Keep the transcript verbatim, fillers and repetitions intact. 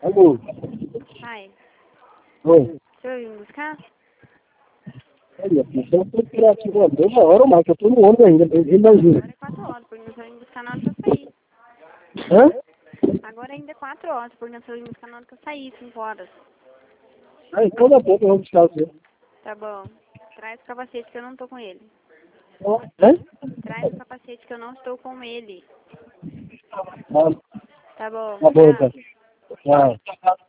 Alô? Ai, Oi. você vai vir me buscar? Olha, filho, você não pode tirar aqui uma uma hora mais, que eu tô no ônibus ainda, imagina. Agora é quatro horas, porque você vai me buscar na hora que eu sair. Hã? Agora ainda é quatro horas, porque você vai me buscar na hora que eu sair, cinco horas. Ah, então dá pouco eu vou buscar você. Tá bom. Traz o capacete que eu não tô com ele. Hã? Traz o capacete que eu não estou com ele. Ah, Tá bom. tá bom, então. Tchau. Tchau.